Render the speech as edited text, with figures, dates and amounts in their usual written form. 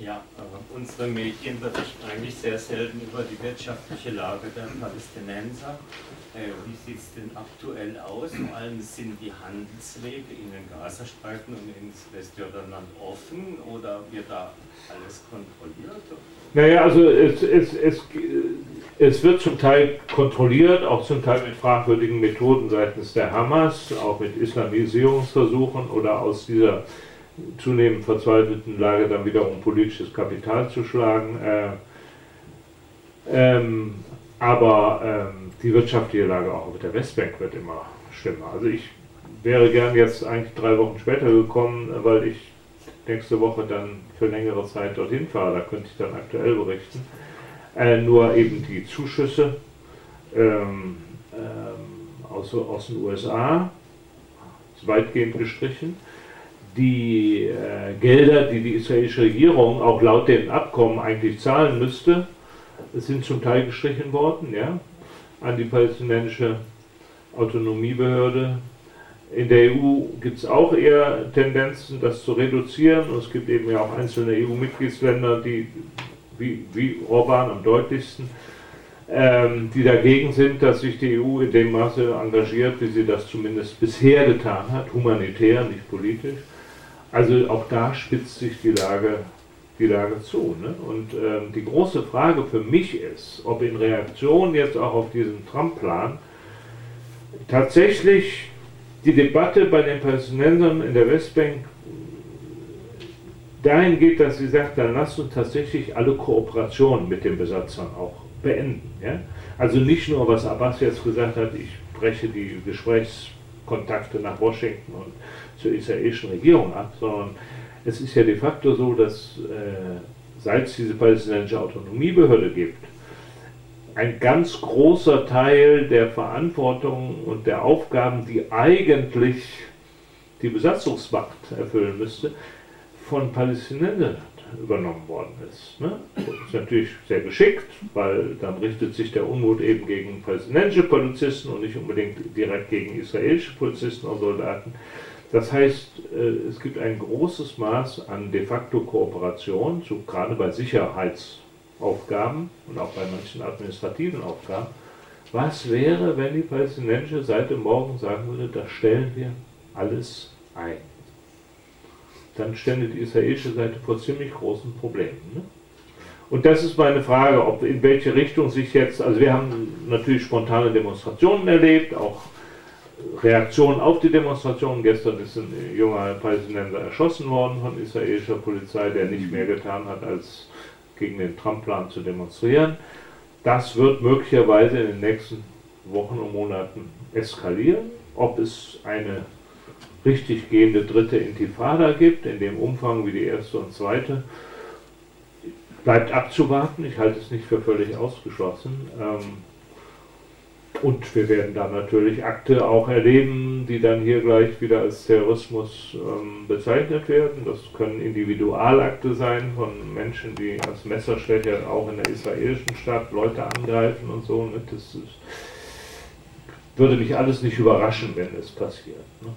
Ja, unsere Medien berichten eigentlich sehr selten über die wirtschaftliche Lage der Palästinenser. Wie sieht es denn aktuell aus? Vor allem sind die Handelswege in den Gazastreifen und ins Westjordanland offen oder wird da alles kontrolliert? Naja, also es wird zum Teil kontrolliert, auch zum Teil mit fragwürdigen Methoden seitens der Hamas, auch mit Islamisierungsversuchen oder aus dieser zunehmend verzweifelten Lage dann wiederum politisches Kapital zu schlagen. Aber die wirtschaftliche Lage auch auf der Westbank wird immer schlimmer. Also ich wäre gern jetzt eigentlich 3 Wochen später gekommen, weil ich nächste Woche dann für längere Zeit dorthin fahre. Da könnte ich dann aktuell berichten. Nur eben die Zuschüsse aus den USA ist weitgehend gestrichen. Die Gelder, die die israelische Regierung auch laut den Abkommen eigentlich zahlen müsste, sind zum Teil gestrichen worden, ja, an die palästinensische Autonomiebehörde. In der EU gibt es auch eher Tendenzen, das zu reduzieren. Und es gibt eben ja auch einzelne EU-Mitgliedsländer, die, wie Orban am deutlichsten, die dagegen sind, dass sich die EU in dem Maße engagiert, wie sie das zumindest bisher getan hat, humanitär, nicht politisch. Also auch da spitzt sich die Lage zu. Ne? Und die große Frage für mich ist, ob in Reaktion jetzt auch auf diesen Trump-Plan tatsächlich die Debatte bei den Palästinensern in der Westbank dahin geht, dass sie sagt, dann lasst uns tatsächlich alle Kooperationen mit den Besatzern auch beenden. Ja? Also nicht nur, was Abbas jetzt gesagt hat, ich breche die Gesprächskontakte nach Washington und zur israelischen Regierung ab, sondern es ist ja de facto so, dass seit es diese palästinensische Autonomiebehörde gibt, ein ganz großer Teil der Verantwortung und der Aufgaben, die eigentlich die Besatzungsmacht erfüllen müsste, von Palästinensern übernommen worden ist. Ne? Das ist natürlich sehr geschickt, weil dann richtet sich der Unmut eben gegen palästinensische Polizisten und nicht unbedingt direkt gegen israelische Polizisten oder Soldaten. Das heißt, es gibt ein großes Maß an de facto Kooperation, gerade bei Sicherheitsaufgaben und auch bei manchen administrativen Aufgaben. Was wäre, wenn die palästinensische Seite morgen sagen würde, das stellen wir alles ein? Dann stände die israelische Seite vor ziemlich großen Problemen. Ne? Und das ist meine Frage, ob in welche Richtung sich jetzt, also wir haben natürlich spontane Demonstrationen erlebt, auch Reaktionen auf die Demonstrationen. Gestern ist ein junger Palästinenser erschossen worden von israelischer Polizei, der nicht mehr getan hat, als gegen den Trump-Plan zu demonstrieren. Das wird möglicherweise in den nächsten Wochen und Monaten eskalieren. Ob es eine richtig gehende dritte Intifada gibt, in dem Umfang wie die erste und zweite, bleibt abzuwarten. Ich halte es nicht für völlig ausgeschlossen. Und wir werden dann natürlich Akte auch erleben, die dann hier gleich wieder als Terrorismus bezeichnet werden. Das können Individualakte sein von Menschen, die als Messerstecher auch in der israelischen Stadt Leute angreifen und so. Das würde mich alles nicht überraschen, wenn es passiert.